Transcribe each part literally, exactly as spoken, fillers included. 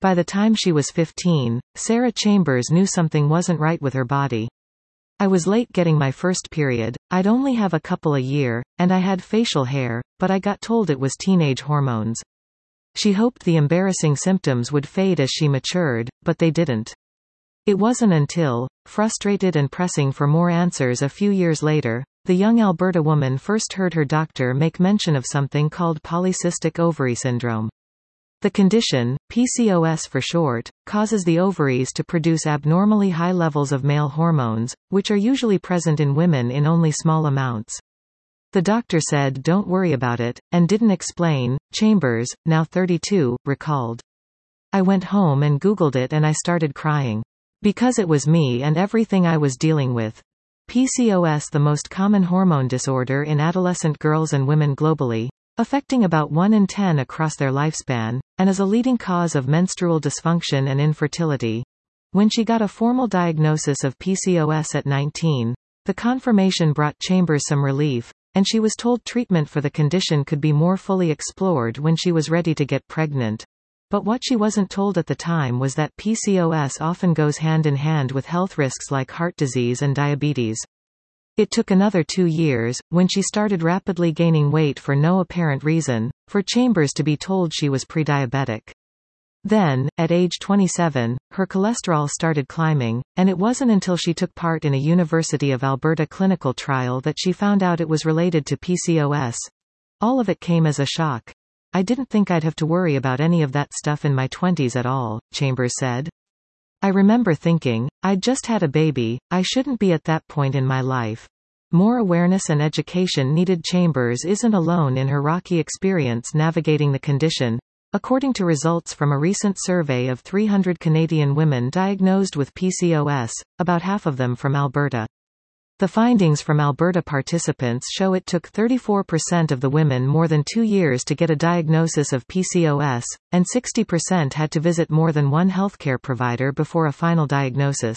By the time she was fifteen, Sarah Chambers knew something wasn't right with her body. I was late getting my first period, I'd only have a couple a year, and I had facial hair, but I got told it was teenage hormones. She hoped the embarrassing symptoms would fade as she matured, but they didn't. It wasn't until, frustrated and pressing for more answers a few years later, the young Alberta woman first heard her doctor make mention of something called polycystic ovary syndrome. The condition, P C O S for short, causes the ovaries to produce abnormally high levels of male hormones, which are usually present in women in only small amounts. The doctor said don't worry about it, and didn't explain, Chambers, now thirty-two, recalled. I went home and Googled it and I started crying. Because it was me and everything I was dealing with. P C O S, the most common hormone disorder in adolescent girls and women globally, affecting about one in ten across their lifespan, and is a leading cause of menstrual dysfunction and infertility. When she got a formal diagnosis of P C O S at nineteen, the confirmation brought Chambers some relief, and she was told treatment for the condition could be more fully explored when she was ready to get pregnant. But what she wasn't told at the time was that P C O S often goes hand in hand with health risks like heart disease and diabetes. It took another two years, when she started rapidly gaining weight for no apparent reason, for Chambers to be told she was prediabetic. Then, at age twenty-seven, her cholesterol started climbing, and it wasn't until she took part in a University of Alberta clinical trial that she found out it was related to P C O S. All of it came as a shock. I didn't think I'd have to worry about any of that stuff in my twenties at all, Chambers said. I remember thinking, I'd just had a baby, I shouldn't be at that point in my life. More awareness and education needed. Chambers isn't alone in her rocky experience navigating the condition. According to results from a recent survey of three hundred Canadian women diagnosed with P C O S, about half of them from Alberta. The findings from Alberta participants show it took thirty-four percent of the women more than two years to get a diagnosis of P C O S, and sixty percent had to visit more than one healthcare provider before a final diagnosis.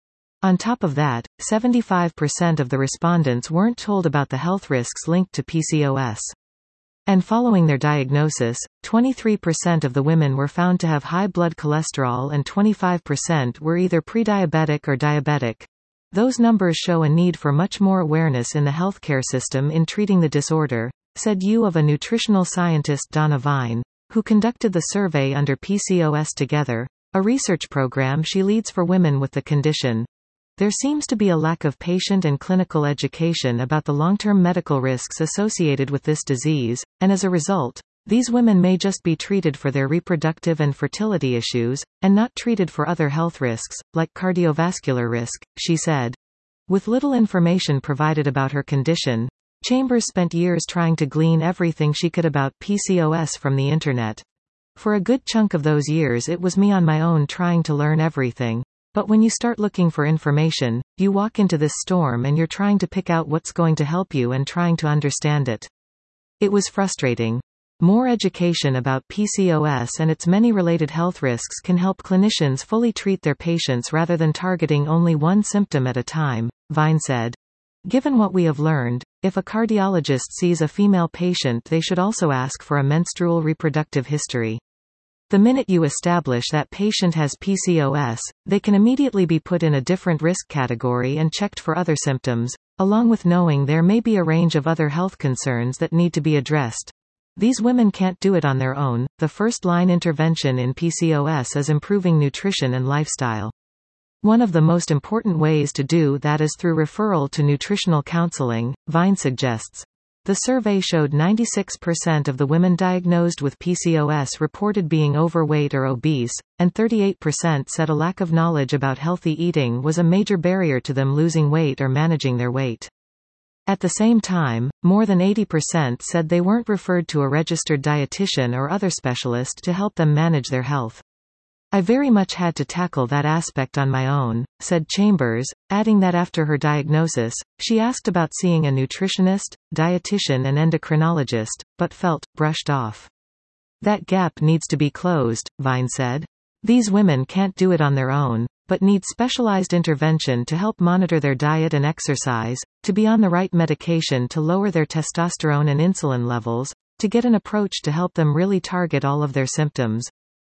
On top of that, seventy-five percent of the respondents weren't told about the health risks linked to P C O S. And following their diagnosis, twenty-three percent of the women were found to have high blood cholesterol and twenty-five percent were either prediabetic or diabetic. Those numbers show a need for much more awareness in the healthcare system in treating the disorder, said U of A nutritional scientist Donna Vine, who conducted the survey under P C O S Together, a research program she leads for women with the condition. There seems to be a lack of patient and clinical education about the long-term medical risks associated with this disease, and as a result, these women may just be treated for their reproductive and fertility issues, and not treated for other health risks, like cardiovascular risk, she said. With little information provided about her condition, Chambers spent years trying to glean everything she could about P C O S from the internet. For a good chunk of those years it was me on my own trying to learn everything. But when you start looking for information, you walk into this storm and you're trying to pick out what's going to help you and trying to understand it. It was frustrating. More education about P C O S and its many related health risks can help clinicians fully treat their patients rather than targeting only one symptom at a time, Vine said. Given what we have learned, if a cardiologist sees a female patient, they should also ask for a menstrual reproductive history. The minute you establish that patient has P C O S, they can immediately be put in a different risk category and checked for other symptoms, along with knowing there may be a range of other health concerns that need to be addressed. These women can't do it on their own. The first-line intervention in P C O S is improving nutrition and lifestyle. One of the most important ways to do that is through referral to nutritional counseling, Vine suggests. The survey showed ninety-six percent of the women diagnosed with P C O S reported being overweight or obese, and thirty-eight percent said a lack of knowledge about healthy eating was a major barrier to them losing weight or managing their weight. At the same time, more than eighty percent said they weren't referred to a registered dietitian or other specialist to help them manage their health. I very much had to tackle that aspect on my own, said Chambers, adding that after her diagnosis, she asked about seeing a nutritionist, dietitian and endocrinologist, but felt brushed off. That gap needs to be closed, Vine said. These women can't do it on their own, but need specialized intervention to help monitor their diet and exercise, to be on the right medication to lower their testosterone and insulin levels, to get an approach to help them really target all of their symptoms.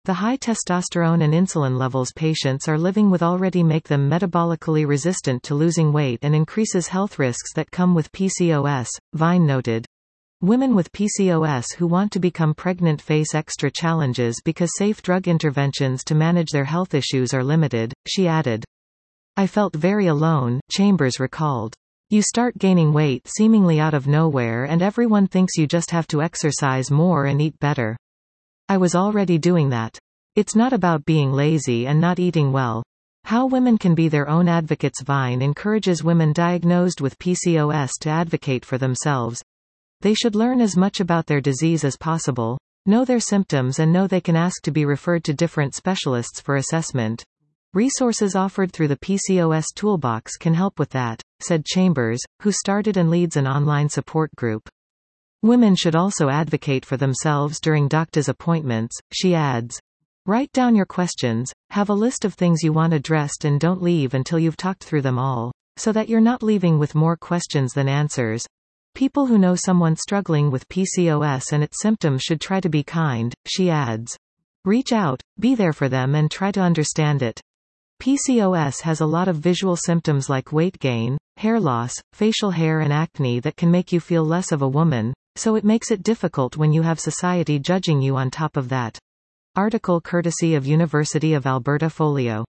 The high testosterone and insulin levels patients are living with already make them metabolically resistant to losing weight and increases health risks that come with P C O S, Vine noted. Women with P C O S who want to become pregnant face extra challenges because safe drug interventions to manage their health issues are limited, she added. I felt very alone, Chambers recalled. You start gaining weight seemingly out of nowhere and everyone thinks you just have to exercise more and eat better. I was already doing that. It's not about being lazy and not eating well. How women can be their own advocates. Vine encourages women diagnosed with P C O S to advocate for themselves. They should learn as much about their disease as possible, know their symptoms and know they can ask to be referred to different specialists for assessment. Resources offered through the P C O S Toolbox can help with that, said Chambers, who started and leads an online support group. Women should also advocate for themselves during doctor's appointments, she adds. Write down your questions, have a list of things you want addressed and don't leave until you've talked through them all, so that you're not leaving with more questions than answers. People who know someone struggling with P C O S and its symptoms should try to be kind, she adds. Reach out, be there for them and try to understand it. P C O S has a lot of visual symptoms like weight gain, hair loss, facial hair and acne that can make you feel less of a woman, so it makes it difficult when you have society judging you on top of that. Article courtesy of University of Alberta Folio.